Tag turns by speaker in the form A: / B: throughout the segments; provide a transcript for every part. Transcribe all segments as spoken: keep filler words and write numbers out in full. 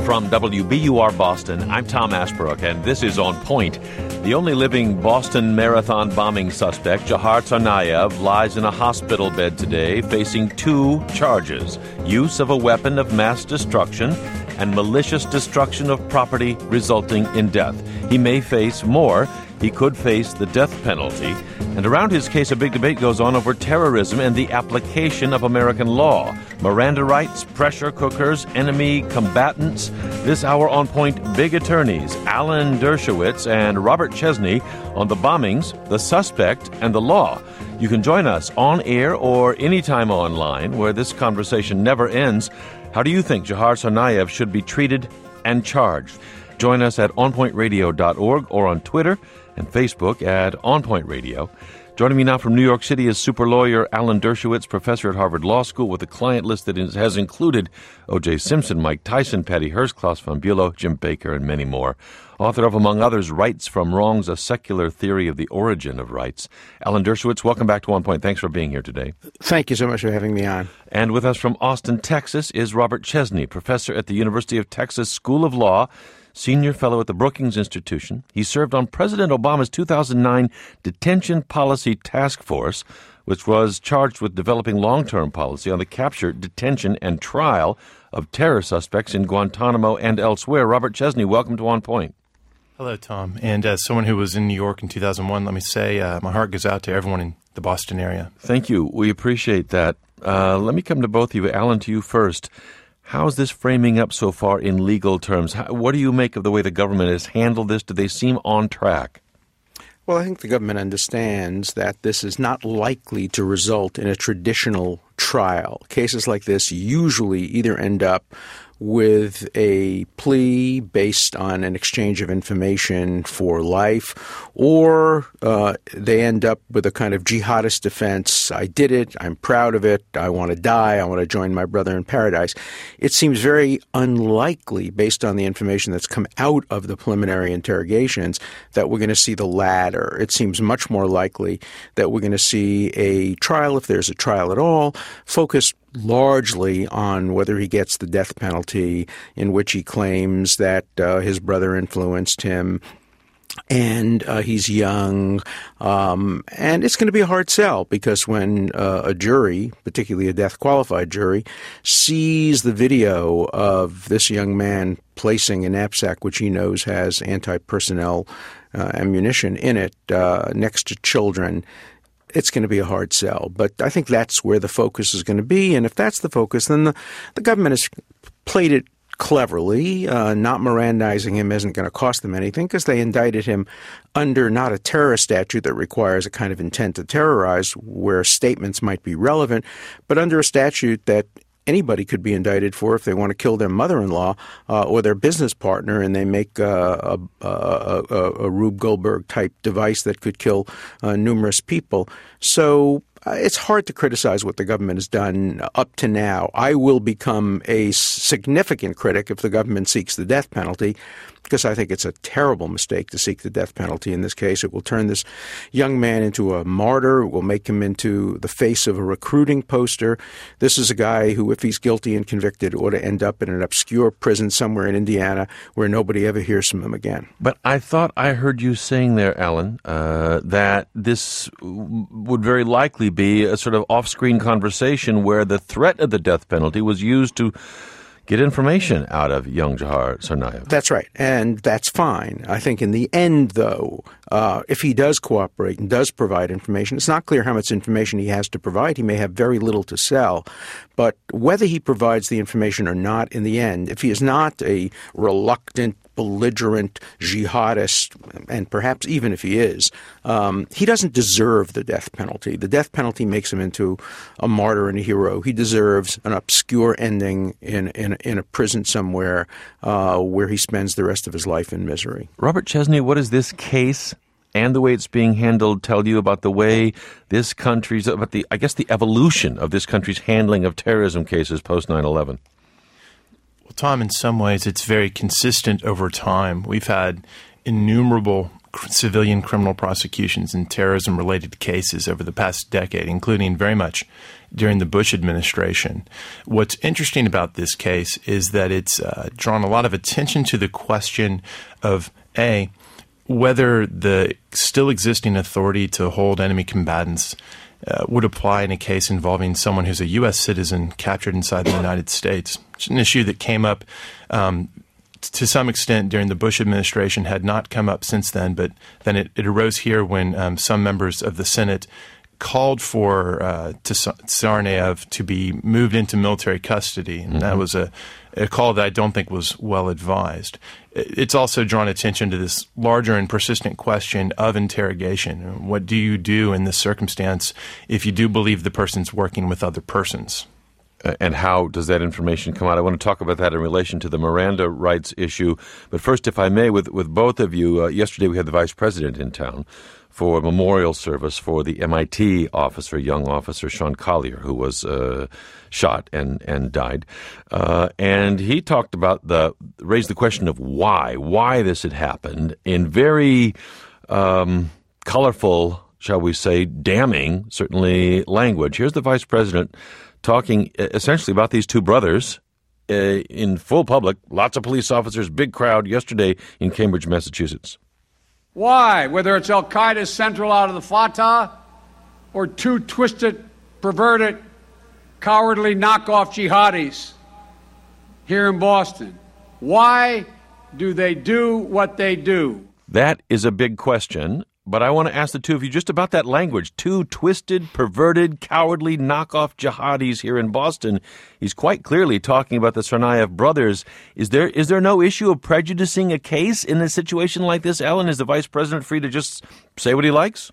A: From W B U R Boston, I'm Tom Asbrook, and this is On Point. The only living Boston Marathon bombing suspect, Dzhokhar Tsarnaev, lies in a hospital bed today facing two charges: use of a weapon of mass destruction and malicious destruction of property resulting in death. He may face more. He could face the death penalty. And around his case, a big debate goes on over terrorism and the application of American law. Miranda rights, pressure cookers, enemy combatants. This hour On Point, big attorneys Alan Dershowitz and Robert Chesney on the bombings, the suspect, and the law. You can join us on air or anytime online, where this conversation never ends. How do you think Dzhokhar Tsarnaev should be treated and charged? Join us at on point radio dot org or on Twitter and Facebook at On Point Radio. Joining me now from New York City is super lawyer Alan Dershowitz, professor at Harvard Law School, with a client list that is, has included O J. Simpson, Mike Tyson, Patty Hearst, Klaus von Bülow, Jim Baker, and many more. Author of, among others, Rights from Wrongs, a Secular Theory of the Origin of Rights. Alan Dershowitz, welcome back to On Point. Thanks for being here today.
B: Thank you so much for having me on.
A: And with us from Austin, Texas, is Robert Chesney, professor at the University of Texas School of Law, senior fellow at the Brookings Institution. He served on President Obama's two thousand nine Detention Policy Task Force, which was charged with developing long-term policy on the capture, detention, and trial of terror suspects in Guantanamo and elsewhere. Robert Chesney, welcome to On Point.
C: Hello, Tom. And as someone who was in New York in two thousand one, let me say uh, my heart goes out to everyone in the Boston area.
A: Thank you. We appreciate that. Uh, let me come to both of you. Alan, to you first. How's this framing up so far in legal terms? How, what do you make of the way the government has handled this? Do they seem on track?
B: Well, I think the government understands that this is not likely to result in a traditional trial. Cases like this usually either end up with a plea based on an exchange of information for life, or uh, they end up with a kind of jihadist defense. I did it. I'm proud of it. I want to die. I want to join my brother in paradise. It seems very unlikely, based on the information that's come out of the preliminary interrogations, that we're going to see the latter. It seems much more likely that we're going to see a trial, if there's a trial at all, focused largely on whether he gets the death penalty, in which he claims that uh, his brother influenced him, and uh, he's young, um, and it's going to be a hard sell, because when uh, a jury, particularly a death-qualified jury, sees the video of this young man placing a knapsack which he knows has anti-personnel uh, ammunition in it uh, next to children, it's going to be a hard sell. But I think that's where the focus is going to be. And if that's the focus, then the, the government has played it cleverly. Uh, not Mirandizing him isn't going to cost them anything, because they indicted him under not a terror statute that requires a kind of intent to terrorize, where statements might be relevant, but under a statute that anybody could be indicted for if they want to kill their mother-in-law uh, or their business partner, and they make uh, a, a, a, a Rube Goldberg-type device that could kill uh, numerous people. So uh, it's hard to criticize what the government has done up to now. I will become a significant critic if the government seeks the death penalty, because I think it's a terrible mistake to seek the death penalty in this case. It will turn this young man into a martyr. It will make him into the face of a recruiting poster. This is a guy who, if he's guilty and convicted, ought to end up in an obscure prison somewhere in Indiana where nobody ever hears from him again.
A: But I thought I heard you saying there, Alan, uh, that this would very likely be a sort of off-screen conversation where the threat of the death penalty was used to get information out of young Dzhokhar Tsarnaev.
B: That's right, and that's fine. I think in the end, though, uh, if he does cooperate and does provide information, it's not clear how much information he has to provide. He may have very little to sell. But whether he provides the information or not in the end, if he is not a reluctant, belligerent jihadist, and perhaps even if he is, um, he doesn't deserve the death penalty. The death penalty makes him into a martyr and a hero. He deserves an obscure ending in in, in a prison somewhere uh, where he spends the rest of his life in misery.
A: Robert Chesney, what does this case and the way it's being handled tell you about the way this country's, about the, I guess, the evolution of this country's handling of terrorism cases post nine eleven?
C: Well, Tom, in some ways, it's very consistent over time. We've had innumerable civilian criminal prosecutions and terrorism-related cases over the past decade, including very much during the Bush administration. What's interesting about this case is that it's uh, drawn a lot of attention to the question of, A, whether the still existing authority to hold enemy combatants uh, would apply in a case involving someone who's a U S citizen captured inside the United States. It's an issue that came up um, to some extent during the Bush administration, had not come up since then, but then it, it arose here when um, some members of the Senate called for uh, Tsarnaev to be moved into military custody. And mm-hmm. that was a, a call that I don't think was well advised. It's also drawn attention to this larger and persistent question of interrogation. What do you do in this circumstance if you do believe the person's working with other persons?
A: Uh, and how does that information come out? I want to talk about that in relation to the Miranda rights issue. But first, if I may, with, with both of you, uh, yesterday we had the vice president in town for a memorial service for the M I T officer, young officer Sean Collier, who was uh, shot and, and died. Uh, and he talked about the, raised the question of why, why this had happened in very um, colorful, shall we say, damning, certainly, language. Here's the vice president talking essentially about these two brothers uh, in full public, lots of police officers, big crowd yesterday in Cambridge, Massachusetts.
D: Why? Whether it's Al-Qaeda's central out of the Fatah or two twisted, perverted, cowardly knockoff jihadis here in Boston. Why do they do what they do?
A: That is a big question. But I want to ask the two of you just about that language. Two twisted, perverted, cowardly knockoff jihadis here in Boston. He's quite clearly talking about the Tsarnaev brothers. Is there is there no issue of prejudicing a case in a situation like this, Ellen? Is the vice president free to just say what he likes?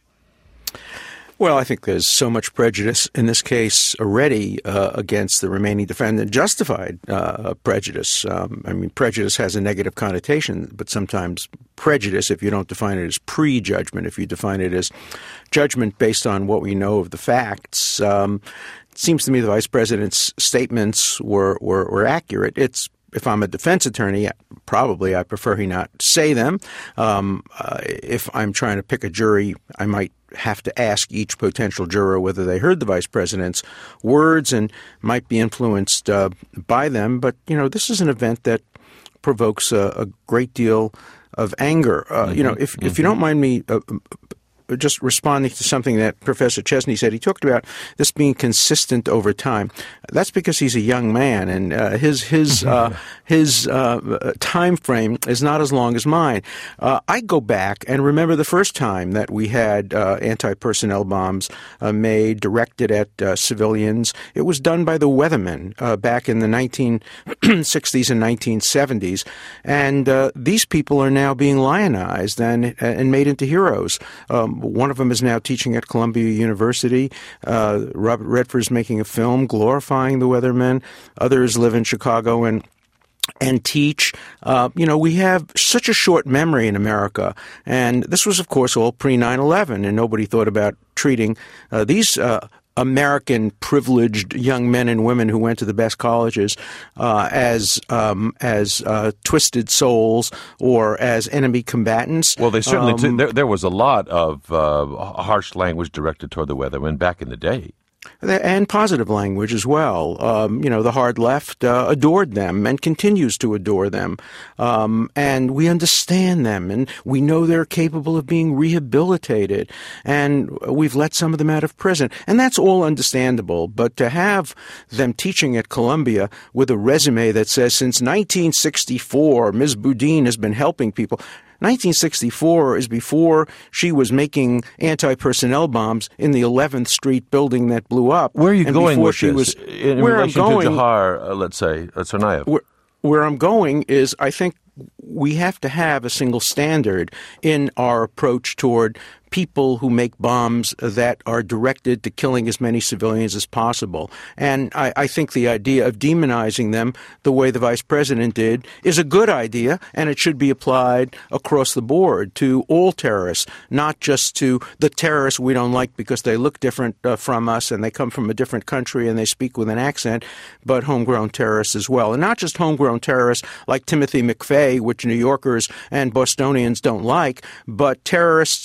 B: Well, I think there's so much prejudice in this case already uh, against the remaining defendant, justified uh, prejudice. Um, I mean, prejudice has a negative connotation, but sometimes prejudice, if you don't define it as prejudgment, if you define it as judgment based on what we know of the facts, um, it seems to me the vice president's statements were, were, were accurate. It's If I'm a defense attorney, probably I prefer he not say them. Um, uh, if I'm trying to pick a jury, I might have to ask each potential juror whether they heard the vice president's words and might be influenced uh, by them. But, you know, this is an event that provokes a, a great deal of anger. Uh, mm-hmm. You know, if, mm-hmm. if you don't mind me uh, just responding to something that Professor Chesney said. He talked about this being consistent over time. That's because he's a young man, and uh, his his uh, his uh, time frame is not as long as mine. Uh, I go back and remember the first time that we had uh, anti-personnel bombs uh, made, directed at uh, civilians. It was done by the Weathermen uh, back in the nineteen sixties and nineteen seventies, and uh, these people are now being lionized and and made into heroes. Um, One of them is now teaching at Columbia University. Uh, Robert Redford's making a film glorifying the Weathermen. Others live in Chicago and and teach. Uh, you know, we have such a short memory in America. And this was, of course, all pre nine eleven, and nobody thought about treating uh, these uh American privileged young men and women who went to the best colleges uh, as um, as uh, twisted souls or as enemy combatants.
A: Well, they certainly
B: um,
A: t- there, there was a lot of uh, harsh language directed toward the Weathermen back in the day.
B: And positive language as well. Um, you know, the hard left uh, adored them and continues to adore them. Um, and we understand them, and we know they're capable of being rehabilitated. And we've let some of them out of prison. And that's all understandable. But to have them teaching at Columbia with a resume that says, since nineteen sixty-four, Miz Boudin has been helping people. nineteen sixty-four is before she was making anti-personnel bombs in the eleventh Street building that blew up.
A: Where are you
B: and
A: going with
B: she
A: this?
B: Was,
A: in
B: where
A: relation
B: I'm going,
A: to Jahar, uh, let's say, uh, Tsarnaev?
B: Where, where I'm going is I think we have to have a single standard in our approach toward people who make bombs that are directed to killing as many civilians as possible. And I, I think the idea of demonizing them the way the vice president did is a good idea, and it should be applied across the board to all terrorists, not just to the terrorists we don't like because they look different uh, from us and they come from a different country and they speak with an accent, but homegrown terrorists as well. And not just homegrown terrorists like Timothy McVeigh, which New Yorkers and Bostonians don't like, but terrorists like the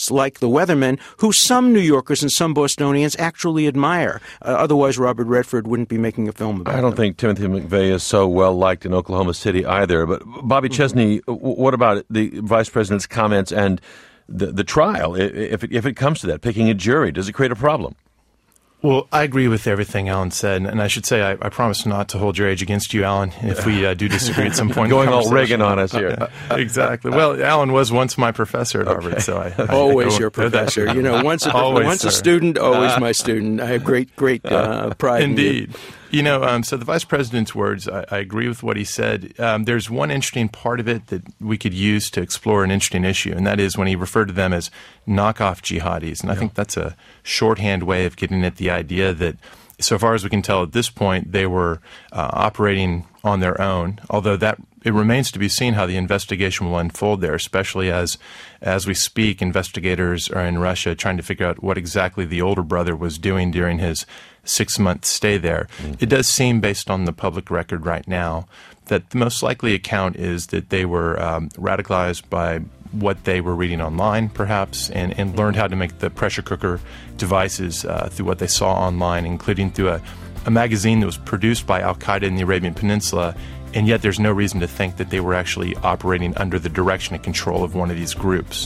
B: weatherman, who some New Yorkers and some Bostonians actually admire. Uh, otherwise, Robert Redford wouldn't be making a film about it.
A: I don't them. think Timothy McVeigh is so well liked in Oklahoma City either. But Bobby mm-hmm. Chesney, what about the Vice President's comments and the, the trial? If it, if it comes to that, picking a jury, does it create a problem?
C: Well, I agree with everything Alan said, and I should say I, I promise not to hold your age against you, Alan, if we uh, do disagree at some point.
A: Going all Reagan on us here.
C: Exactly. Well, Alan was once my professor at Harvard,
B: okay.
C: so I, I
B: always I your professor. You know, once a, always, once a student, always my student. I have great, great uh, pride.
C: Indeed.
B: In you.
C: You know, um, so the Vice President's words, I, I agree with what he said. Um, there's one interesting part of it that we could use to explore an interesting issue, and that is when he referred to them as knockoff jihadis. And I yeah. think that's a shorthand way of getting at the idea that, so far as we can tell at this point, they were uh, operating on their own, although that it remains to be seen how the investigation will unfold there, especially as, as we speak, investigators are in Russia trying to figure out what exactly the older brother was doing during his six-month stay there. Mm-hmm. It does seem, based on the public record right now, that the most likely account is that they were um, radicalized by what they were reading online, perhaps, and, and learned how to make the pressure cooker devices uh, through what they saw online, including through a, a magazine that was produced by al-Qaeda in the Arabian Peninsula, and yet there's no reason to think that they were actually operating under the direction and control of one of these groups.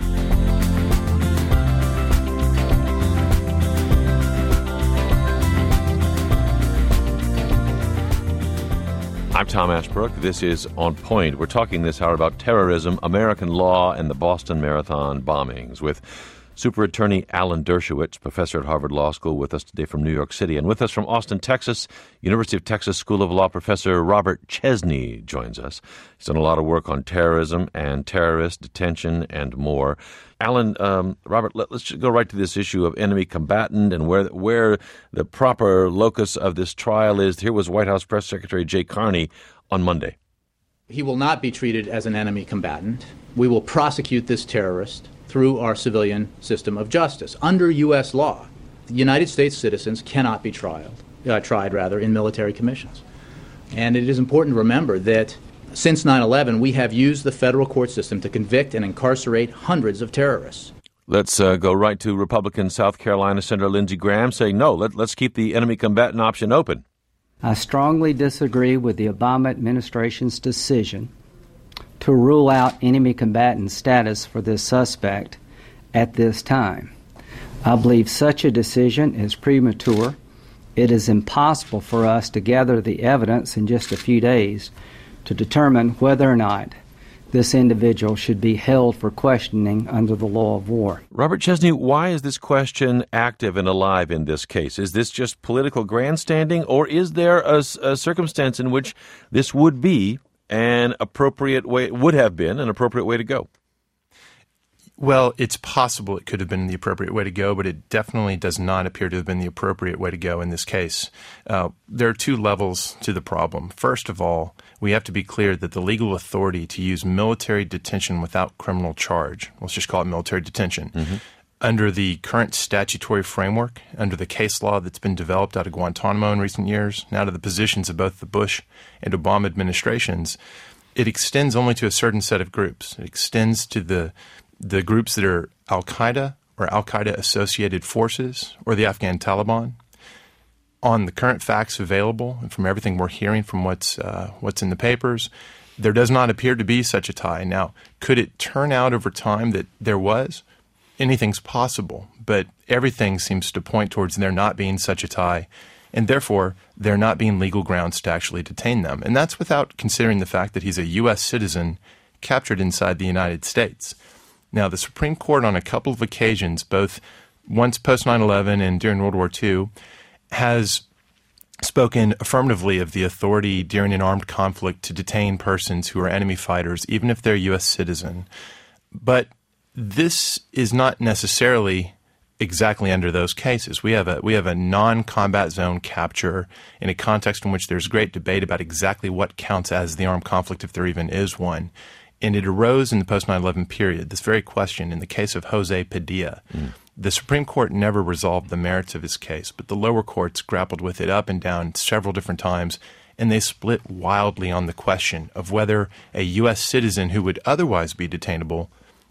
A: I'm Tom Ashbrook. This is On Point. We're talking this hour about terrorism, American law, and the Boston Marathon bombings with Super Attorney Alan Dershowitz, professor at Harvard Law School, with us today from New York City. And with us from Austin, Texas, University of Texas School of Law professor Robert Chesney joins us. He's done a lot of work on terrorism and terrorist detention and more. Alan, um, Robert, let, let's just go right to this issue of enemy combatant and where where the proper locus of this trial is. Here was White House Press Secretary Jay Carney on Monday.
E: He will not be treated as an enemy combatant. We will prosecute this terrorist through our civilian system of justice. Under U S law, the United States citizens cannot be tried, uh, tried rather, in military commissions. And it is important to remember that since nine eleven, we have used the federal court system to convict and incarcerate hundreds of terrorists.
A: Let's uh, go right to Republican South Carolina Senator Lindsey Graham saying, no, let, let's keep the enemy combatant option open.
F: I strongly disagree with the Obama administration's decision to rule out enemy combatant status for this suspect at this time. I believe such a decision is premature. It is impossible for us to gather the evidence in just a few days to determine whether or not this individual should be held for questioning under the law of war.
A: Robert Chesney, why is this question active and alive in this case? Is this just political grandstanding, or is there a, a circumstance in which this would be an appropriate way, would have been an appropriate way to go?
C: Well, it's possible it could have been the appropriate way to go, but it definitely does not appear to have been the appropriate way to go in this case. Uh, there are two levels to the problem. First of all, we have to be clear that the legal authority to use military detention without criminal charge, let's just call it military detention, mm-hmm. under the current statutory framework, under the case law that's been developed out of Guantanamo in recent years, and out of the positions of both the Bush and Obama administrations, it extends only to a certain set of groups. It extends to the the groups that are al-Qaeda or al-Qaeda-associated forces or the Afghan Taliban. On the current facts available, and from everything we're hearing from what's uh, what's in the papers, there does not appear to be such a tie. Now, could it turn out over time that there was? Anything's possible, but everything seems to point towards there not being such a tie, and therefore there not being legal grounds to actually detain them. And that's without considering the fact that he's a U S citizen captured inside the United States. Now, the Supreme Court on a couple of occasions, both once post nine eleven and during World War Two, has spoken affirmatively of the authority during an armed conflict to detain persons who are enemy fighters, even if they're U S citizen. But this is not necessarily exactly under those cases. We have a we have a non-combat zone capture in a context in which there's great debate about exactly what counts as the armed conflict, if there even is one. And it arose in the post nine eleven period, this very question, in the case of Jose Padilla. Mm. The Supreme Court never resolved the merits of his case, but the lower courts grappled with it up and down several different times, and they split wildly on the question of whether a U S citizen who would otherwise be detainable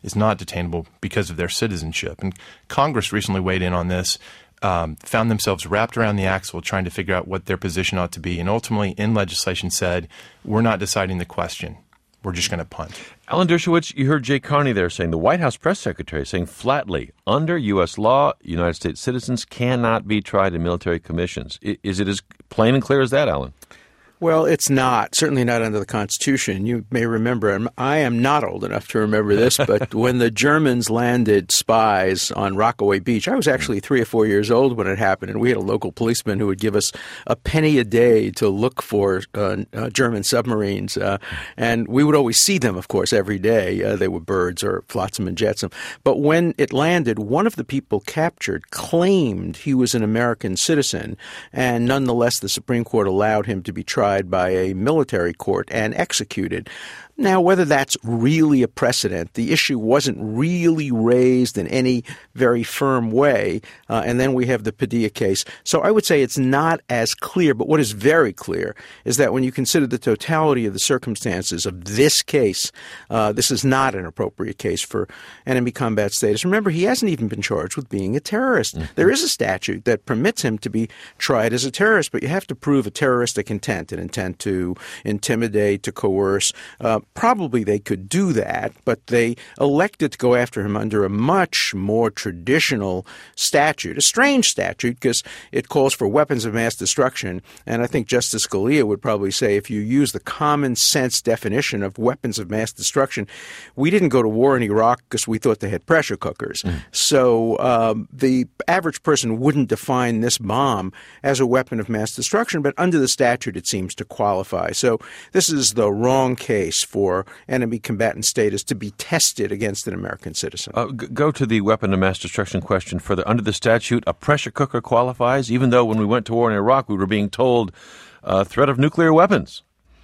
C: is not detainable because of their citizenship. And Congress recently weighed in on this, um, found themselves wrapped around the axle trying to figure out what their position ought to be, and ultimately in legislation said, we're not deciding the question. We're just going to punt.
A: Alan Dershowitz, you heard Jay Carney there saying, the White House press secretary saying flatly, under U S law, United States citizens cannot be tried in military commissions. Is it as plain and clear as that, Alan?
B: Well, it's not, certainly not under the Constitution. You may remember, I am not old enough to remember this, but when the Germans landed spies on Rockaway Beach, I was actually three or four years old when it happened, and we had a local policeman who would give us a penny a day to look for uh, uh, German submarines. Uh, and we would always see them, of course, every day. Uh, they were birds or flotsam and jetsam. But when it landed, one of the people captured claimed he was an American citizen, and nonetheless the Supreme Court allowed him to be tried by a military court and executed. Now, whether that's really a precedent, the issue wasn't really raised in any very firm way. Uh, and then we have the Padilla case. So I would say it's not as clear. But what is very clear is that when you consider the totality of the circumstances of this case, uh, this is not an appropriate case for enemy combat status. Remember, he hasn't even been charged with being a terrorist. Mm-hmm. There is a statute that permits him to be tried as a terrorist, but you have to prove a terroristic intent, an intent to intimidate, to coerce. Uh, Probably they could do that, but they elected to go after him under a much more traditional statute, a strange statute because it calls for weapons of mass destruction. And I think Justice Scalia would probably say if you use the common sense definition of weapons of mass destruction, we didn't go to war in Iraq because we thought they had pressure cookers. Mm. So um, the average person wouldn't define this bomb as a weapon of mass destruction, but under the statute it seems to qualify. So this is the wrong case for for enemy combatant status to be tested against an American citizen.
A: Uh, g- go to the weapon of mass destruction question further. Under the statute, a pressure cooker qualifies, even though when we went to war in Iraq, we were being told uh, threat of nuclear weapons.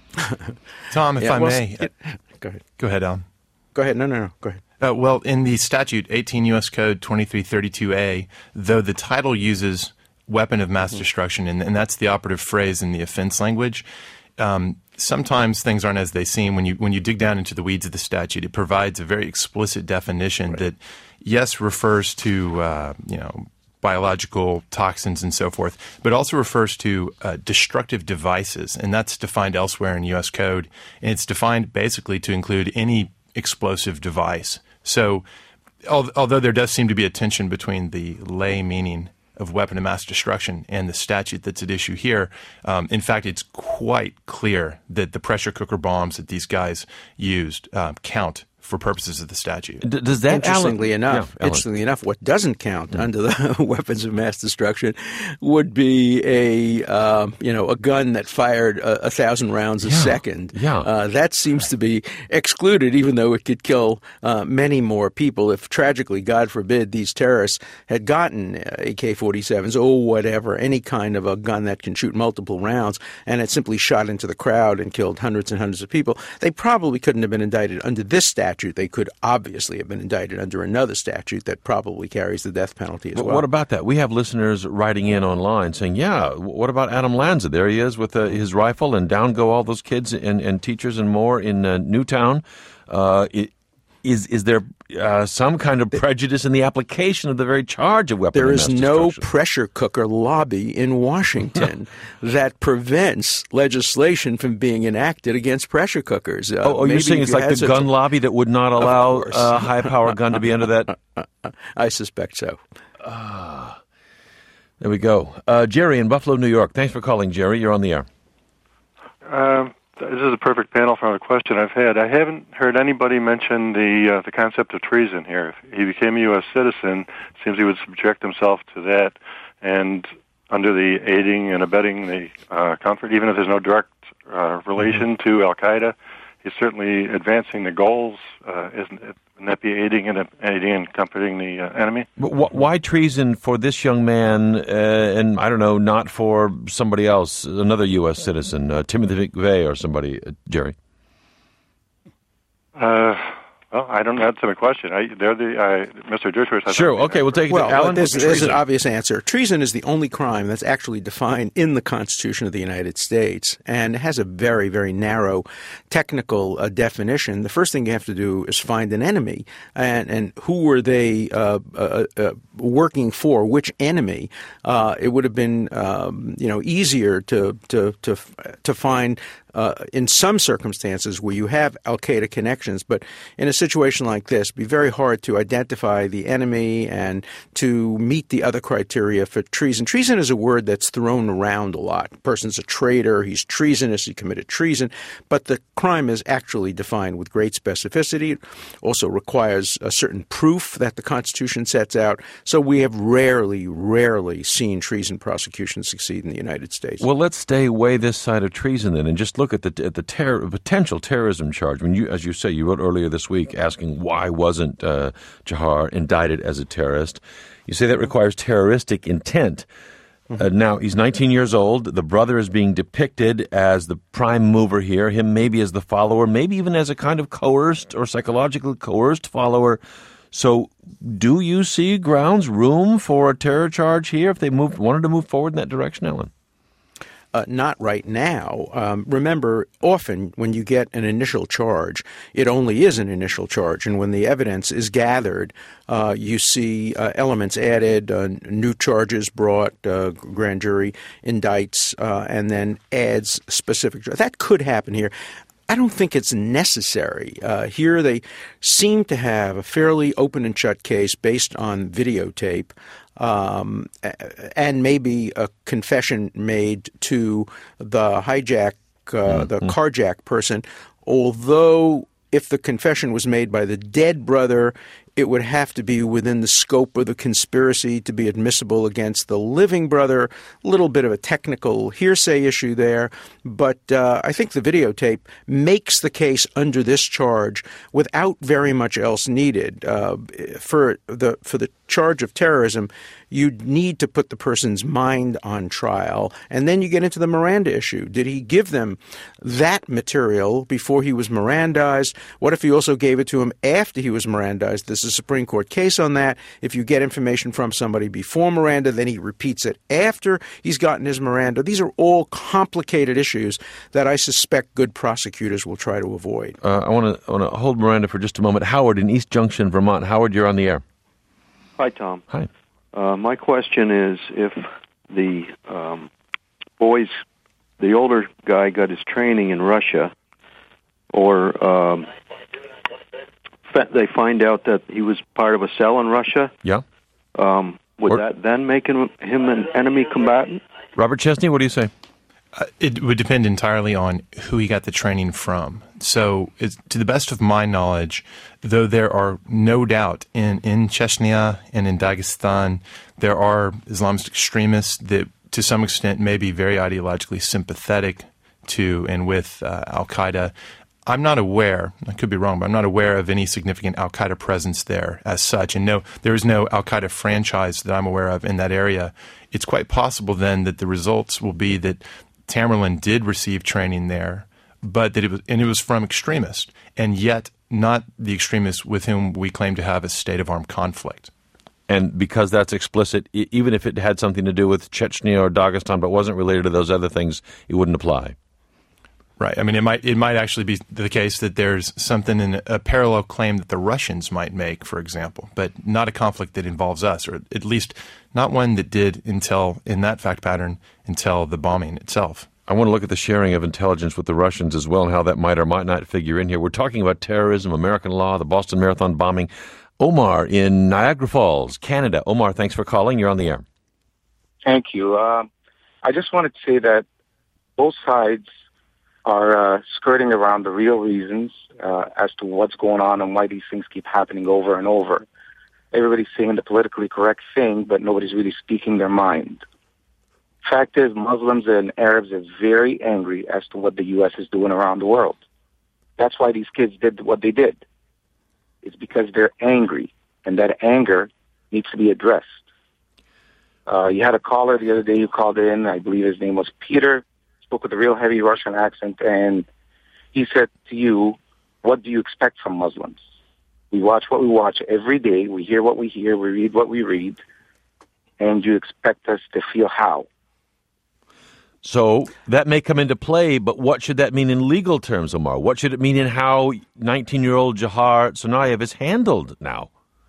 C: Tom, if
B: yeah,
C: I
B: well,
C: may.
B: It, go ahead.
C: Go ahead, Alan.
B: Go ahead. No, no, no. Go ahead.
C: Uh, well, in the statute, eighteen U S Code twenty-three thirty-two A, though the title uses weapon of mass mm-hmm. destruction, and, and that's the operative phrase in the offense language, um, sometimes things aren't as they seem. When you when you dig down into the weeds of the statute, it provides a very explicit definition right. that, yes, refers to uh, you know biological toxins and so forth, but also refers to uh, destructive devices, and that's defined elsewhere in U S Code. And it's defined basically to include any explosive device. So, al- although there does seem to be a tension between the lay meaning of weapon of mass destruction and the statute that's at issue here, um, in fact, it's quite clear that the pressure cooker bombs that these guys used uh, count for purposes of the statute.
A: D- does that
B: interestingly
A: Alan,
B: enough,
A: yeah,
B: interestingly enough, what doesn't count mm. under the weapons of mass destruction would be a uh, you know a gun that fired a, a thousand rounds a
A: yeah.
B: second.
A: Yeah.
B: Uh, that seems to be excluded, even though it could kill uh, many more people. If tragically, God forbid, these terrorists had gotten A K forty-sevens or whatever, any kind of a gun that can shoot multiple rounds, and it simply shot into the crowd and killed hundreds and hundreds of people, they probably couldn't have been indicted under this statute. They could obviously have been indicted under another statute that probably carries the death penalty as
A: but
B: well.
A: What about that? We have listeners writing in online saying, yeah, what about Adam Lanza? There he is with uh, his rifle, and down go all those kids and, and teachers and more in uh, Newtown. Uh, it, Is is there uh, some kind of prejudice in the application of the very charge of weapons of mass destruction?
B: There is no pressure cooker lobby in Washington that prevents legislation from being enacted against pressure cookers. Uh,
A: oh, oh you're saying it's like the gun a... lobby that would not allow a high-power gun to be under that?
B: I suspect so.
A: Uh, there we go. Uh, Jerry in Buffalo, New York. Thanks for calling, Jerry. You're on the air.
G: Um. This is a perfect panel for a question I've had. I haven't heard anybody mention the uh, the concept of treason here. If he became a U S citizen, it seems he would subject himself to that, and under the aiding and abetting the uh, comfort, even if there's no direct uh, relation mm-hmm. to Al-Qaeda, he's certainly advancing the goals, uh, isn't it? Wouldn't that be aiding and aiding and comforting the uh, enemy?
A: But wh- why treason for this young man, uh, and I don't know, not for somebody else, another U S citizen, uh, Timothy McVeigh or somebody, uh, Jerry?
G: Uh, Well, I don't answer my question. I, they're the uh, Mister Dershowitz.
A: Sure. Okay, we'll take it.
B: Well,
A: to Alan.
B: there's, there's an obvious answer. Treason is the only crime that's actually defined in the Constitution of the United States, and it has a very, very narrow technical uh, definition. The first thing you have to do is find an enemy, and and who were they uh, uh, uh, working for? Which enemy? Uh, it would have been um, you know easier to to to to find. Uh, in some circumstances where you have al-Qaeda connections, but in a situation like this, it'd be very hard to identify the enemy and to meet the other criteria for treason. Treason is a word that's thrown around a lot. A person's a traitor, he's treasonous, he committed treason, but the crime is actually defined with great specificity. It also requires a certain proof that the Constitution sets out, so we have rarely, rarely seen treason prosecution succeed in the United States.
A: Well, let's stay way this side of treason then and just look at the at the ter- potential terrorism charge. I mean, you, as you say, you wrote earlier this week asking why wasn't uh, Jahar indicted as a terrorist. You say that requires terroristic intent. Mm-hmm. Uh, now, he's nineteen years old. The brother is being depicted as the prime mover here, him maybe as the follower, maybe even as a kind of coerced or psychologically coerced follower. So do you see grounds, room for a terror charge here if they moved, wanted to move forward in that direction, Ellen?
B: Uh, not right now. Um, remember, often when you get an initial charge, it only is an initial charge. And when the evidence is gathered, uh, you see uh, elements added, uh, new charges brought, uh, grand jury indicts, uh, and then adds specific. That could happen here. I don't think it's necessary. Uh, here they seem to have a fairly open and shut case based on videotape. Um, and maybe a confession made to the hijack, uh, mm-hmm. the carjack person, although if the confession was made by the dead brother, it would have to be within the scope of the conspiracy to be admissible against the living brother. A little bit of a technical hearsay issue there, but uh, I think the videotape makes the case under this charge without very much else needed. Uh, for the for the charge of terrorism, you need to put the person's mind on trial, and then you get into the Miranda issue. Did he give them that material before he was Mirandized? What if he also gave it to him after he was Mirandized? There's a Supreme Court case on that. If you get information from somebody before Miranda, then he repeats it after he's gotten his Miranda. These are all complicated issues that I suspect good prosecutors will try to avoid.
A: Uh, I want to I want to hold Miranda for just a moment. Howard in East Junction, Vermont. Howard, you're on the air.
H: Hi, Tom.
A: Hi.
H: Uh, my question is, if the um, boys, the older guy got his training in Russia, or um, they find out that he was part of a cell in Russia,
A: yeah,
H: um, would
A: or,
H: that then make him, him an enemy combatant?
A: Robert Chesney, what do you say?
C: Uh, it would depend entirely on who he got the training from. So, it's, to the best of my knowledge, though there are no doubt in, in Chechnya and in Dagestan, there are Islamist extremists that to some extent may be very ideologically sympathetic to and with uh, al-Qaeda. I'm not aware, I could be wrong, but I'm not aware of any significant al-Qaeda presence there as such. And no, there is no al-Qaeda franchise that I'm aware of in that area. It's quite possible then that the results will be that Tamerlan did receive training there, but that it was, and it was from extremists, and yet not the extremists with whom we claim to have a state of armed conflict.
A: And because that's explicit, even if it had something to do with Chechnya or Dagestan but wasn't related to those other things, it wouldn't apply.
C: Right. I mean, it might it might actually be the case that there's something in a parallel claim that the Russians might make, for example, but not a conflict that involves us, or at least not one that did until, in that fact pattern, until the bombing itself.
A: I want to look at the sharing of intelligence with the Russians as well and how that might or might not figure in here. We're talking about terrorism, American law, the Boston Marathon bombing. Omar in Niagara Falls, Canada. Omar, thanks for calling. You're on the air.
I: Thank you. Uh, I just wanted to say that both sides are uh, skirting around the real reasons uh, as to what's going on and why these things keep happening over and over. Everybody's saying the politically correct thing, but nobody's really speaking their mind. Fact is, Muslims and Arabs are very angry as to what the U S is doing around the world. That's why these kids did what they did. It's because they're angry, and that anger needs to be addressed. Uh, you had a caller the other day who called in, I believe his name was Peter, spoke with a real heavy Russian accent, and he said to you, what do you expect from Muslims? We watch what we watch every day. We hear what we hear. We read what we read. And you expect us to feel how?
A: So that may come into play, but what should that mean in legal terms, Omar? What should it mean in how nineteen-year-old Jahar Tsarnaev is handled now?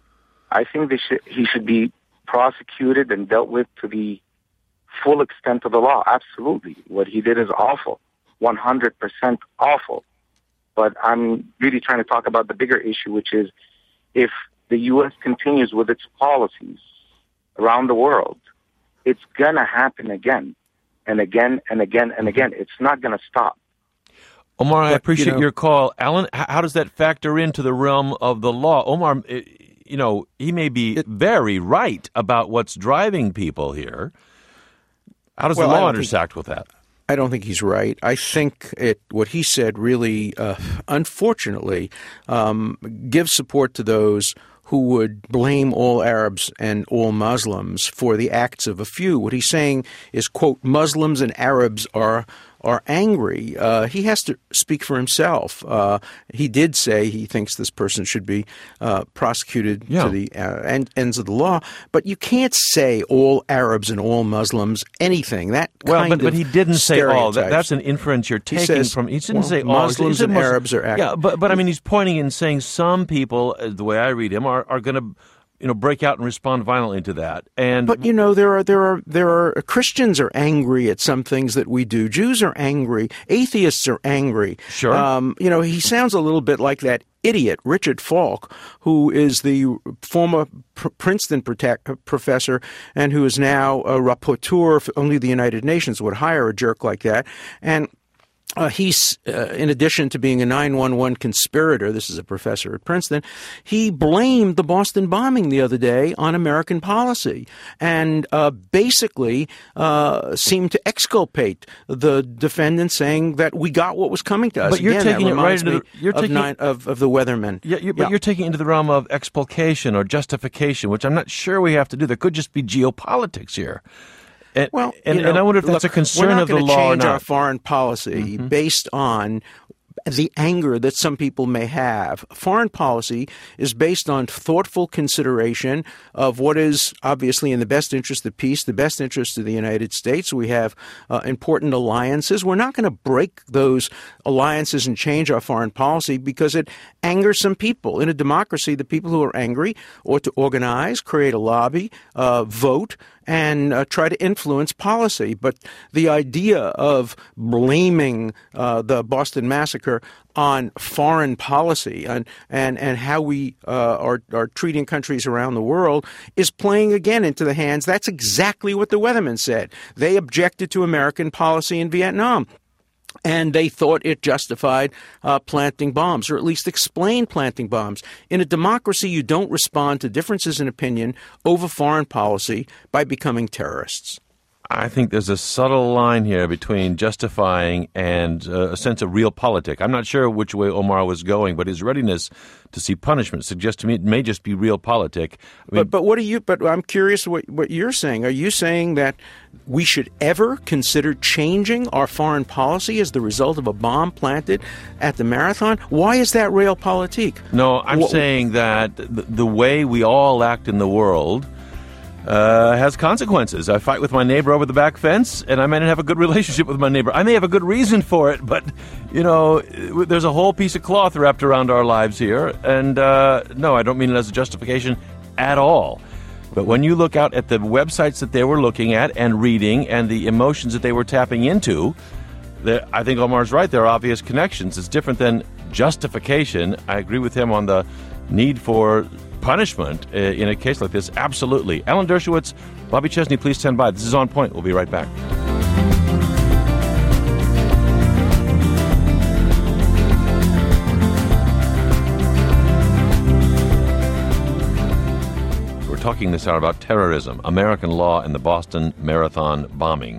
I: I think they should, he should be prosecuted and dealt with to the full extent of the law. Absolutely. What he did is awful, one hundred percent awful. But I'm really trying to talk about the bigger issue, which is if the U S continues with its policies around the world, it's going to happen again and again and again and again. It's not going to stop.
A: Omar, I
B: But,
A: appreciate
B: you know,
A: your call. Alan, h- how does that factor into the realm of the law? Omar, eh, you know, he may be
B: It-
A: very right about what's driving people here. How does
B: Well,
A: the
B: I
A: law
B: don't think-
A: intersect with that?
B: I don't think he's right. I think it what he said really, uh, unfortunately, um, gives support to those who would blame all Arabs and all Muslims for the acts of a few. What he's saying is, quote, Muslims and Arabs are are angry. Uh, he has to speak for himself. Uh, he did say he thinks this person should be uh, prosecuted
A: Yeah.
B: to the uh, end, ends of the law. But you can't say all Arabs and all Muslims anything. That
A: Well,
B: kind
A: but, but
B: of
A: he didn't say all. That,
B: stereotypes.
A: that's an inference you're taking
B: says,
A: from. He didn't
B: well,
A: say all.
B: Muslims
A: He said
B: and
A: Muslim-
B: Arabs are act-
A: Yeah, but but I mean, he's pointing and saying some people, uh, the way I read him, are, are going to, you know, break out and respond violently to that. And
B: But you know, there are there are there are Christians are angry at some things that we do. Jews are angry. Atheists are angry.
A: Sure.
B: Um, you know, he sounds a little bit like that idiot Richard Falk, who is the former Pr- Princeton protect, professor and who is now a rapporteur. For only the United Nations would hire a jerk like that. And Uh, he's, uh, in addition to being a nine one one conspirator, this is a professor at Princeton, he blamed the Boston bombing the other day on American policy and uh, basically uh, seemed to exculpate the defendants, saying that we got what was coming to us.
A: But you're
B: Again,
A: taking
B: that
A: it right
B: reminds
A: into
B: me
A: the- you're
B: of,
A: taking-
B: nine, of, of the Weathermen.
A: Yeah, you, but
B: Yeah.
A: you're taking it into the realm of explication or justification, which I'm not sure we have to do. There could just be geopolitics here. And,
B: Well,
A: and,
B: you know,
A: and I wonder if that's
B: look,
A: a concern
B: we're not
A: of the
B: gonna
A: law or
B: change our
A: not.
B: foreign policy based on the anger that some people may have. Foreign policy is based on thoughtful consideration of what is obviously in the best interest of peace, the best interest of the United States. We have uh, important alliances. We're not going to break those alliances and change our foreign policy because it angers some people. In a democracy, the people who are angry ought to organize, create a lobby, uh, vote, and uh, try to influence policy. But the idea of blaming uh, the Boston Massacre on foreign policy and and, and how we uh, are, are treating countries around the world is playing again into the hands. That's exactly what the Weathermen said. They objected to American policy in Vietnam. And they thought it justified uh, planting bombs, or at least explained planting bombs. In a democracy, you don't respond to differences in opinion over foreign policy by becoming terrorists.
A: I think there's a subtle line here between justifying and uh, a sense of realpolitik. I'm not sure which way Omar was going, but his readiness to see punishment suggests to me it may just be realpolitik. I mean,
B: But but what are you? But I'm curious what what you're saying. Are you saying that we should ever consider changing our foreign policy as the result of a bomb planted at the marathon? Why is that realpolitik?
A: no, I'm
B: What-
A: saying that the, the way we all act in the world uh, has consequences. I fight with my neighbor over the back fence, and I may not have a good relationship with my neighbor. I may have a good reason for it, but, you know, there's a whole piece of cloth wrapped around our lives here. And, uh, no, I don't mean it as a justification at all. But when you look out at the websites that they were looking at and reading and the emotions that they were tapping into, there, I think Omar's right. There are obvious connections. It's different than justification. I agree with him on the need for punishment uh, in a case like this. Absolutely. Alan Dershowitz, Bobby Chesney, please stand by. This is On Point. We'll be right back. We're talking this hour about terrorism, American law, and the Boston Marathon bombing.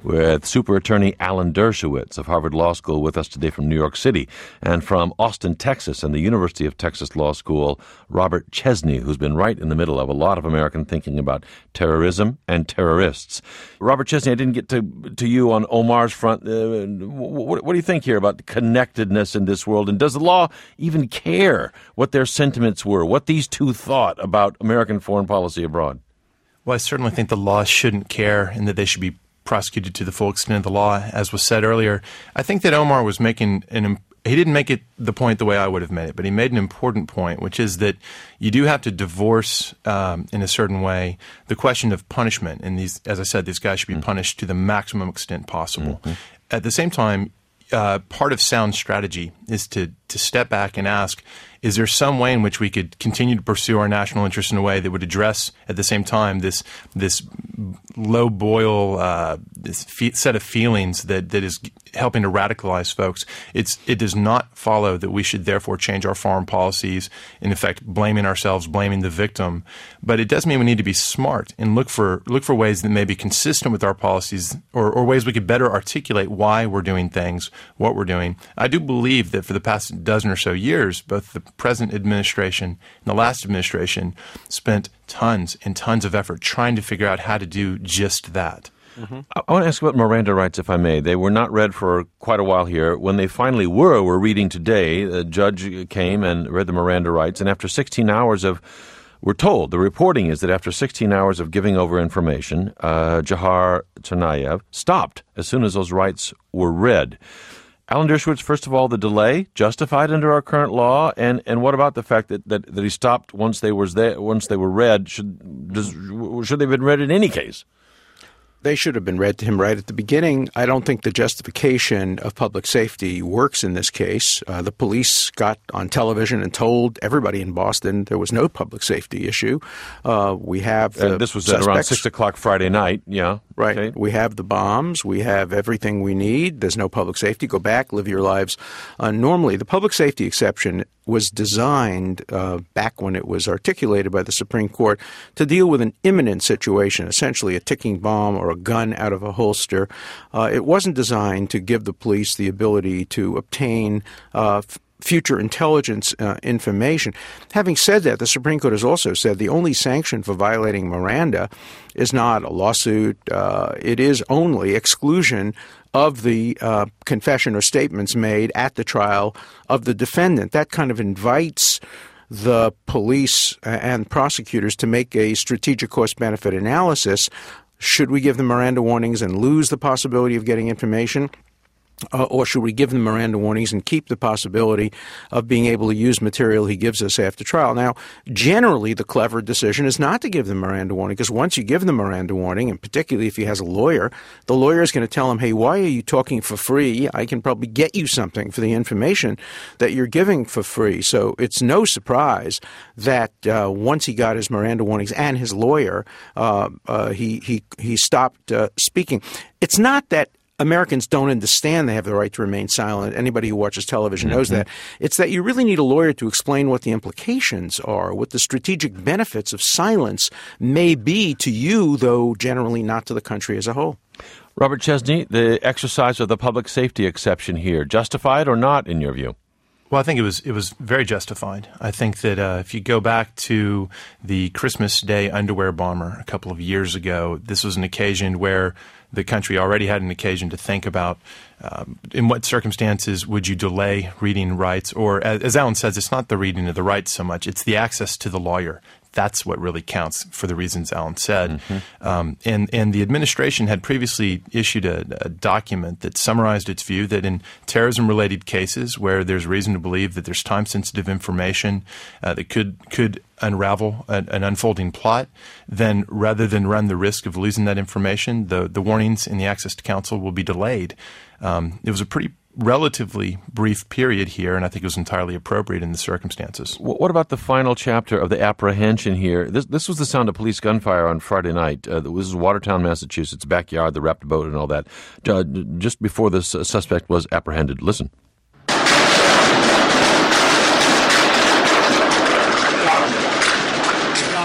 A: with Super Attorney Alan Dershowitz of Harvard Law School with us today from New York City, and from Austin, Texas, and the University of Texas Law School, Robert Chesney, who's been right in the middle of a lot of American thinking about terrorism and terrorists. Robert Chesney, I didn't get to to you on Omar's front. Uh, what, what do you think here about the connectedness in this world, and does the law even care what their sentiments were, what these two thought about American foreign policy abroad?
C: Well, I certainly think the law shouldn't care and that they should be prosecuted to the full extent of the law, as was said earlier. I think that Omar was making an he didn't make it the point the way I would have made it, but he made an important point, which is that you do have to divorce, um, in a certain way, the question of punishment. And these, as I said, these guys should be mm-hmm. punished to the maximum extent possible. Mm-hmm. At the same time, uh, part of sound strategy is to to step back and ask, is there some way in which we could continue to pursue our national interests in a way that would address, at the same time, this this low boil uh, this fe- set of feelings that, that is helping to radicalize folks? It's it does not follow that we should therefore change our foreign policies, in effect blaming ourselves, blaming the victim. But it does mean we need to be smart and look for look for ways that may be consistent with our policies, or, or ways we could better articulate why we're doing things, what we're doing. I do believe that for the past dozen or so years, both the present administration and the last administration spent tons and tons of effort trying to figure out how to do just that.
A: Mm-hmm. I, I want to ask about Miranda rights, if I may. They were not read for quite a while here. When they finally were, we're reading today, the judge came and read the Miranda rights, and after sixteen hours of, we're told, the reporting is that after sixteen hours of giving over information, uh, Jahar Tsarnaev stopped as soon as those rights were read. Alan Dershowitz, first of all, the delay justified under our current law, and, and what about the fact that, that, that he stopped once they was there, once they were read? Should does, should they have been read in any case?
B: They should have been read to him right at the beginning. I don't think the justification of public safety works in this case. Uh, the police got on television and told everybody in Boston there was no public safety issue. Uh, we have the
A: and this was
B: suspects.
A: At around six o'clock Friday night. Yeah,
B: right.
A: Okay.
B: We have the bombs. We have everything we need. There's no public safety. Go back, live your lives uh, normally. The public safety exception was designed uh, back when it was articulated by the Supreme Court to deal with an imminent situation, essentially a ticking bomb or a gun out of a holster. Uh, it wasn't designed to give the police the ability to obtain uh, f- future intelligence uh, information. Having said that, the Supreme Court has also said the only sanction for violating Miranda is not a lawsuit. Uh, it is only exclusion of the uh, confession or statements made at the trial of the defendant. That kind of invites the police and prosecutors to make a strategic cost-benefit analysis. Should we give them Miranda warnings and lose the possibility of getting information? Uh, or should we give them Miranda warnings and keep the possibility of being able to use material he gives us after trial? Now, generally, the clever decision is not to give them Miranda warning, because once you give them Miranda warning, and particularly if he has a lawyer, the lawyer is going to tell him, hey, why are you talking for free? I can probably get you something for the information that you're giving for free. So it's no surprise that uh, once he got his Miranda warnings and his lawyer, uh, uh, he, he, he stopped uh, speaking. It's not that Americans don't understand they have the right to remain silent. Anybody who watches television knows mm-hmm. that. It's that you really need a lawyer to explain what the implications are, what the strategic benefits of silence may be to you, though generally not to the country as a whole.
A: Robert Chesney, the exercise of the public safety exception here, justified or not in your view?
C: Well, I think it was it was very justified. I think that uh, if you go back to the Christmas Day underwear bomber a couple of years ago, this was an occasion where the country already had an occasion to think about um, in what circumstances would you delay reading rights, or as, as Alan says, it's not the reading of the rights so much, it's the access to the lawyer. That's what really counts for the reasons Alan said. Mm-hmm. Um, and, and the administration had previously issued a, a document that summarized its view that in terrorism-related cases where there's reason to believe that there's time-sensitive information uh, that could could unravel an, an unfolding plot, then rather than run the risk of losing that information, the, the warnings and the access to counsel will be delayed. Um, it was a pretty relatively brief period here, and I think it was entirely appropriate in the circumstances.
A: What about the final chapter of the apprehension here? This this was the sound of police gunfire on Friday night. Uh, this is Watertown, Massachusetts, backyard, the wrapped boat and all that, uh, just before the suspect was apprehended. Listen.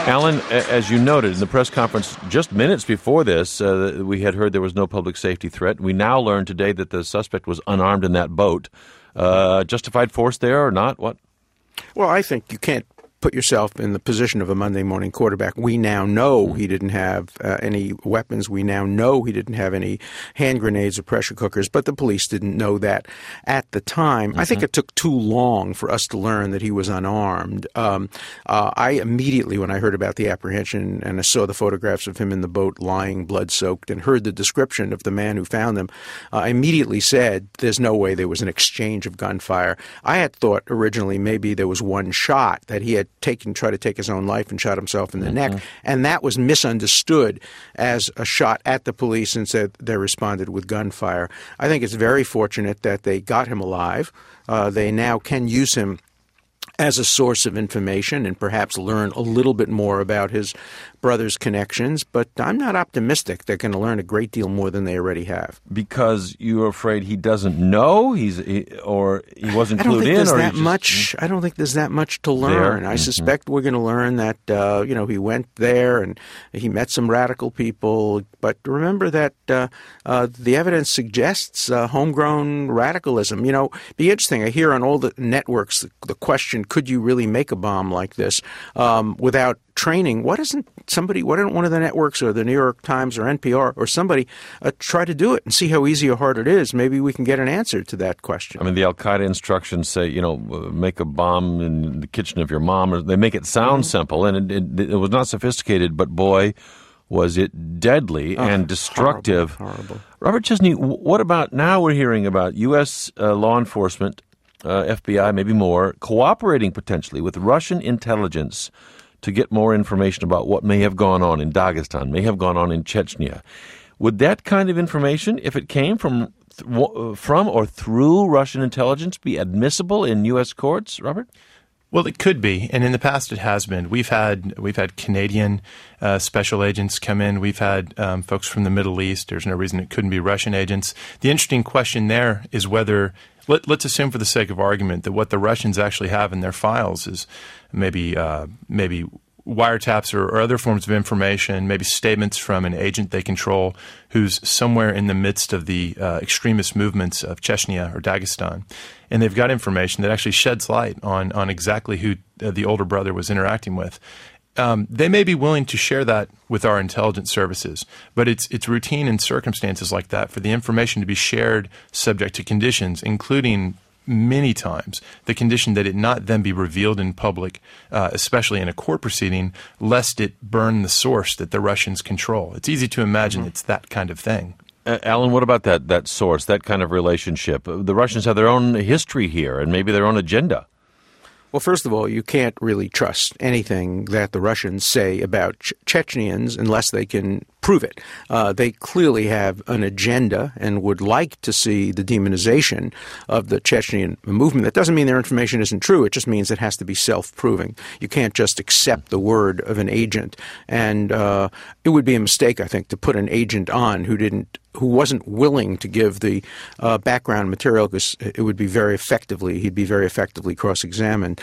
A: Alan, as you noted in the press conference just minutes before this, uh, we had heard there was no public safety threat. We now learn today that the suspect was unarmed in that boat. Uh, justified force there or not? What?
B: Well, I think you can't put yourself in the position of a Monday morning quarterback. We now know he didn't have uh, any weapons. We now know he didn't have any hand grenades or pressure cookers, but the police didn't know that at the time. Mm-hmm. I think it took too long for us to learn that he was unarmed. Um, uh, I immediately, when I heard about the apprehension and I saw the photographs of him in the boat lying blood-soaked and heard the description of the man who found him, uh, I immediately said there's no way there was an exchange of gunfire. I had thought originally maybe there was one shot that he had taken, tried to take his own life and shot himself in the mm-hmm. neck, and that was misunderstood as a shot at the police and said they responded with gunfire. I think it's very fortunate that they got him alive. Uh, they now can use him as a source of information and perhaps learn a little bit more about his brother's connections, but I'm not optimistic they're going to learn a great deal more than they already have.
A: Because you're afraid he doesn't know, he's he, or he wasn't clued in,
B: there's
A: or
B: that
A: just,
B: much. I don't think there's that much to learn. There? I mm-hmm. suspect we're going to learn that uh, you know he went there and he met some radical people. But remember that uh, uh, the evidence suggests uh, homegrown radicalism. You know, it'd be interesting. I hear on all the networks the, the question: could you really make a bomb like this um, without training? Why doesn't somebody, why don't one of the networks or the New York Times or N P R or somebody uh, try to do it and see how easy or hard it is? Maybe we can get an answer to that question.
A: I mean, the Al-Qaeda instructions say, you know, make a bomb in the kitchen of your mom. Or they make it sound mm-hmm. simple, and it, it, it was not sophisticated, but boy, was it deadly oh, and destructive.
B: Horrible, horrible.
A: Robert Chesney, what about now we're hearing about U S uh, law enforcement, uh, F B I, maybe more, cooperating potentially with Russian intelligence to get more information about what may have gone on in Dagestan, may have gone on in Chechnya. Would that kind of information, if it came from th- from or through Russian intelligence, be admissible in U S courts, Robert?
C: Well, it could be, and in the past it has been. We've had we've had Canadian uh, special agents come in. We've had um, folks from the Middle East. There's no reason it couldn't be Russian agents. The interesting question there is whether let, let's assume, for the sake of argument, that what the Russians actually have in their files is maybe uh, maybe wiretaps or, or other forms of information, maybe statements from an agent they control who's somewhere in the midst of the uh, extremist movements of Chechnya or Dagestan. And they've got information that actually sheds light on, on exactly who uh, the older brother was interacting with. Um, they may be willing to share that with our intelligence services, but it's it's routine in circumstances like that for the information to be shared subject to conditions, including many times the condition that it not then be revealed in public, uh, especially in a court proceeding, lest it burn the source that the Russians control. It's easy to imagine mm-hmm. it's that kind of thing.
A: Uh, Alan, what about that, that source, that kind of relationship? The Russians have their own history here and maybe their own agenda.
B: Well, first of all, you can't really trust anything that the Russians say about Ch- Chechens unless they can prove it. Uh, they clearly have an agenda and would like to see the demonization of the Chechen movement. That doesn't mean their information isn't true. It just means it has to be self-proving. You can't just accept the word of an agent. And uh, it would be a mistake, I think, to put an agent on who didn't who wasn't willing to give the uh, background material, because it would be very effectively, he'd be very effectively cross-examined.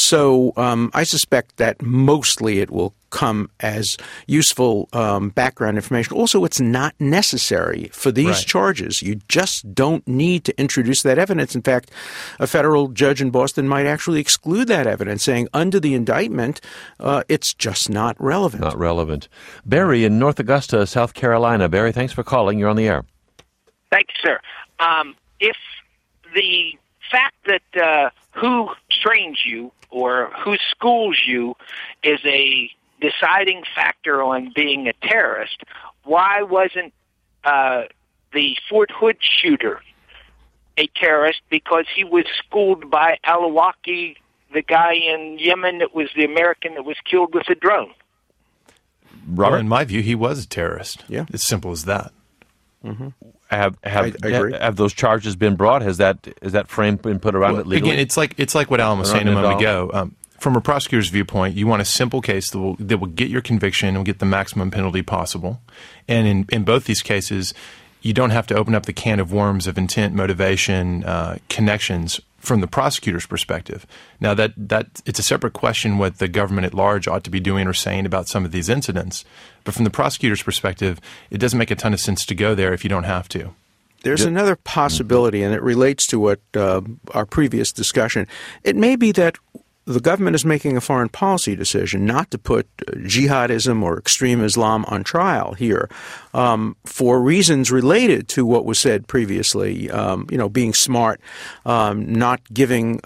B: So um, I suspect that mostly it will come as useful um, background information. Also, it's not necessary for these right. charges. You just don't need to introduce that evidence. In fact, a federal judge in Boston might actually exclude that evidence, saying under the indictment, uh, it's just not relevant.
A: Not relevant. Barry in North Augusta, South Carolina. Barry, thanks for calling. You're on the air.
J: Thank you, sir. Um, if the fact that uh, who trains you or who schools you is a deciding factor on being a terrorist, why wasn't uh, the Fort Hood shooter a terrorist? Because he was schooled by Al-Awlaki, the guy in Yemen that was the American that was killed with a drone.
C: Robert? Well, in my view, he was a terrorist.
B: Yeah.
C: It's simple as that.
A: Mm-hmm. Have have,
B: I, I agree.
A: have those charges been brought? Has that is that frame been put around
C: well,
A: it legally?
C: Again, it's like it's like what Alan was saying a moment ago. Um, from a prosecutor's viewpoint, you want a simple case that will that will get your conviction and will get the maximum penalty possible. And in, in both these cases, you don't have to open up the can of worms of intent, motivation, uh, connections from the prosecutor's perspective. Now, that, that it's a separate question what the government at large ought to be doing or saying about some of these incidents. But from the prosecutor's perspective, it doesn't make a ton of sense to go there if you don't have to.
B: There's another possibility, and it relates to what uh, our previous discussion. It may be that the government is making a foreign policy decision not to put jihadism or extreme Islam on trial here um, for reasons related to what was said previously, um, you know, being smart, um, not giving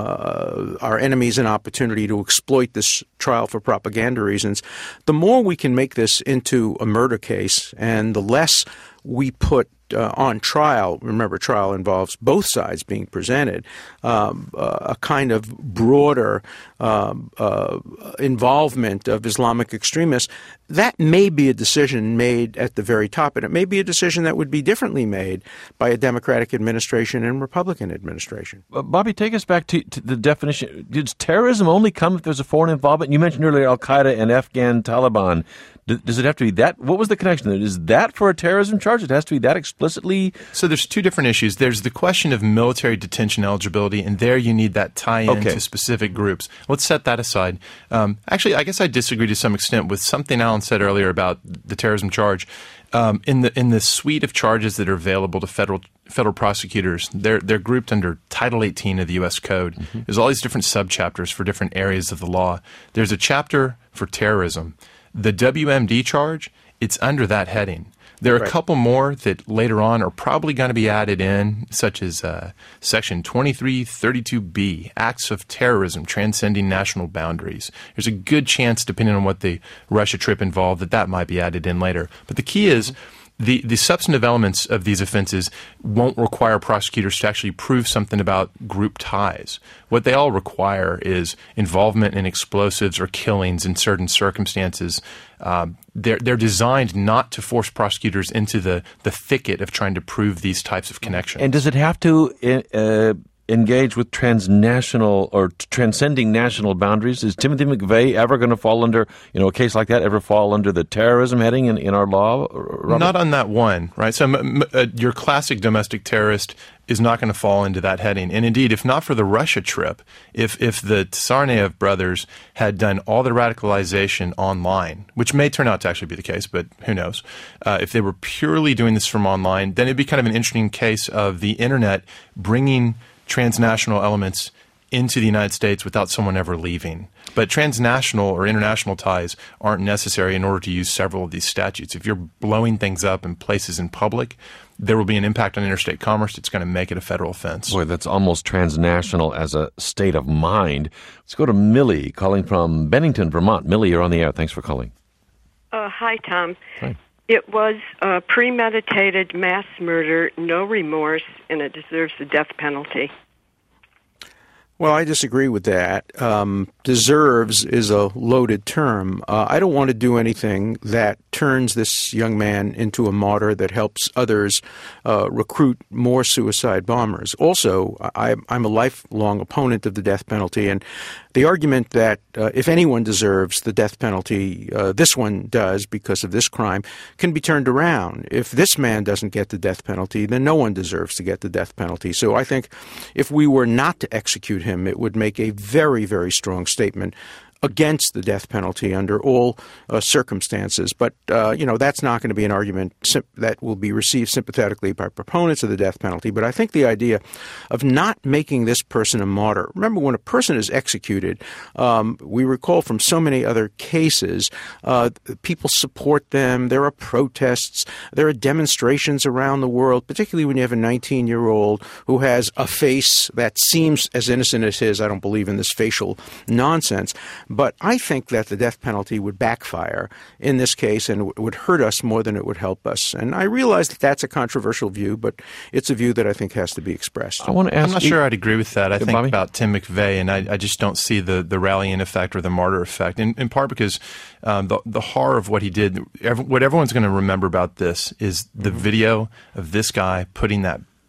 B: uh, our enemies an opportunity to exploit this trial for propaganda reasons. The more we can make this into a murder case and the less we put Uh, on trial, remember trial involves both sides being presented, um, uh, a kind of broader um, uh, involvement of Islamic extremists, that may be a decision made at the very top, and it may be a decision that would be differently made by a Democratic administration and Republican administration.
A: Uh, Bobby, take us back to, to the definition. Does terrorism only come if there's a foreign involvement? You mentioned earlier Al-Qaeda and Afghan Taliban. Does it have to be that? What was the connection? Is that for a terrorism charge? It has to be that explicitly?
C: So there's two different issues. There's the question of military detention eligibility, and there you need that tie-in
A: okay.
C: to specific groups. Let's set that aside. Um, actually, I guess I disagree to some extent with something Alan said earlier about the terrorism charge. Um, in the in the suite of charges that are available to federal federal prosecutors, they're they're grouped under Title eighteen of the U S Code. Mm-hmm. There's all these different subchapters for different areas of the law. There's a chapter for terrorism. The W M D charge, it's under that heading. There are right. a couple more that later on are probably going to be added in, such as uh, Section twenty-three thirty-two B, Acts of Terrorism Transcending National Boundaries. There's a good chance, depending on what the Russia trip involved, that that might be added in later. But the key is the, the substantive elements of these offenses won't require prosecutors to actually prove something about group ties. What they all require is involvement in explosives or killings in certain circumstances. Um, they're, they're designed not to force prosecutors into the, the thicket of trying to prove these types of connections.
A: And does it have to uh, engage with transnational or transcending national boundaries? Is Timothy McVeigh ever going to fall under, you know, a case like that, ever fall under the terrorism heading in, in our law? Robert?
C: Not on that one, right? So m- m- uh, your classic domestic terrorist is not going to fall into that heading. And indeed, if not for the Russia trip, if if the Tsarnaev brothers had done all the radicalization online, which may turn out to actually be the case, but who knows, uh, if they were purely doing this from online, then it'd be kind of an interesting case of the internet bringing transnational elements into the United States without someone ever leaving. But transnational or international ties aren't necessary in order to use several of these statutes. If you're blowing things up in places in public, there will be an impact on interstate commerce. It's going to make it a federal offense.
A: Boy, that's almost transnational as a state of mind. Let's go to Millie, calling from Bennington, Vermont. Millie, you're on the air. Thanks for calling.
K: Uh, hi, Tom.
A: Hi.
K: It was a premeditated mass murder, no remorse, and it deserves the death penalty.
B: Well, I disagree with that. Um, deserves is a loaded term. Uh, I don't want to do anything that turns this young man into a martyr that helps others uh, recruit more suicide bombers. Also, I, I'm a lifelong opponent of the death penalty, and the argument that uh, if anyone deserves the death penalty, uh, this one does because of this crime, can be turned around. If this man doesn't get the death penalty, then no one deserves to get the death penalty. So I think if we were not to execute him, it would make a very, very strong statement against the death penalty under all uh, circumstances. But, uh, you know, that's not going to be an argument sim- that will be received sympathetically by proponents of the death penalty. But I think the idea of not making this person a martyr, remember when a person is executed, um, we recall from so many other cases, uh, people support them, there are protests, there are demonstrations around the world, particularly when you have a nineteen-year-old who has a face that seems as innocent as his. I don't believe in this facial nonsense. But I think that the death penalty would backfire in this case and w- would hurt us more than it would help us. And I realize that that's a controversial view, but it's a view that I think has to be expressed.
A: I want to ask
C: I'm not
A: you,
C: sure I'd agree with that. I
A: yeah,
C: think
A: Bobby?
C: about Tim McVeigh, and I, I just don't see the, the rallying effect or the martyr effect, in, in part because um, the, the horror of what he did, every, what everyone's going to remember about this is the mm-hmm. video of this guy putting that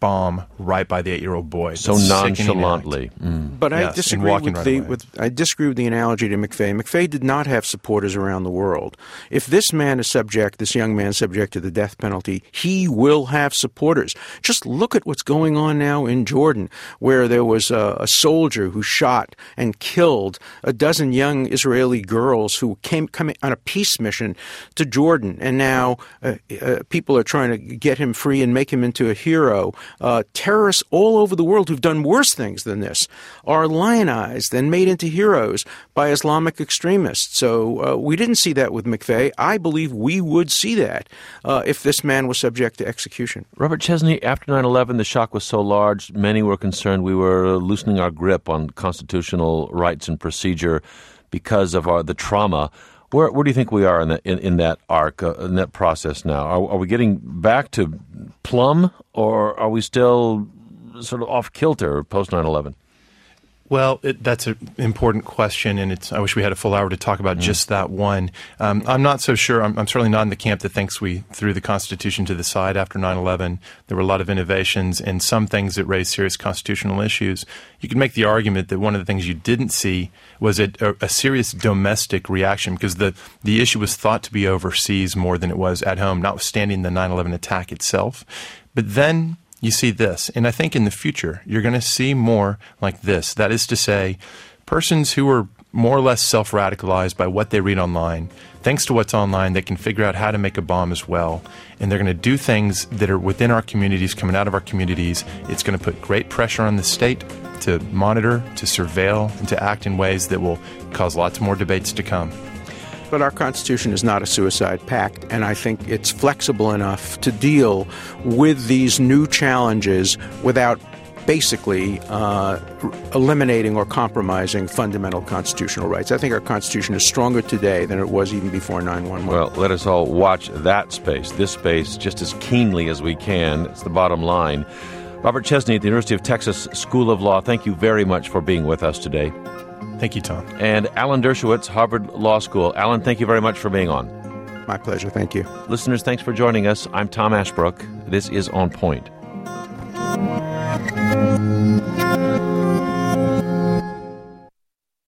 C: bomb right by the eight-year-old boy.
A: So
C: That's
A: nonchalantly.
B: Mm. But
C: yes,
B: I disagree with
C: right
B: the
C: away.
B: with I disagree with the analogy to McVeigh. McVeigh did not have supporters around the world. If this man is subject, this young man is subject to the death penalty, he will have supporters. Just look at what's going on now in Jordan, where there was a, a soldier who shot and killed a dozen young Israeli girls who came coming on a peace mission to Jordan, and now uh, uh, people are trying to get him free and make him into a hero. Uh, terrorists all over the world who've done worse things than this are lionized and made into heroes by Islamic extremists. So uh, we didn't see that with McVeigh. I believe we would see that uh, if this man was subject to execution.
A: Robert Chesney, after nine eleven, the shock was so large, many were concerned we were loosening our grip on constitutional rights and procedure because of our, the trauma. Where, where do you think we are in, the, in, in that arc, uh, in that process now? Are, are we getting back to plumb, or are we still sort of off kilter post nine eleven?
C: Well, it, that's an important question, and it's, I wish we had a full hour to talk about mm. just that one. Um, I'm not so sure. I'm, I'm certainly not in the camp that thinks we threw the Constitution to the side after nine eleven. There were a lot of innovations and some things that raised serious constitutional issues. You could make the argument that one of the things you didn't see was a, a, a serious domestic reaction, because the, the issue was thought to be overseas more than it was at home, notwithstanding the nine eleven attack itself. But then you see this, and I think in the future you're going to see more like this. That is to say, persons who are more or less self-radicalized by what they read online, thanks to what's online, they can figure out how to make a bomb as well. And they're going to do things that are within our communities, coming out of our communities. It's going to put great pressure on the state to monitor, to surveil, and to act in ways that will cause lots more debates to come.
B: But our Constitution is not a suicide pact, and I think it's flexible enough to deal with these new challenges without basically uh, eliminating or compromising fundamental constitutional rights. I think our Constitution is stronger today than it was even before nine one one.
A: Well, let us all watch that space, this space, just as keenly as we can. It's the bottom line. Robert Chesney at the University of Texas School of Law, thank you very much for being with us today.
C: Thank you, Tom.
A: And Alan Dershowitz, Harvard Law School. Alan, thank you very much for being on.
B: My pleasure. Thank you.
A: Listeners, thanks for joining us. I'm Tom Ashbrook. This is On Point.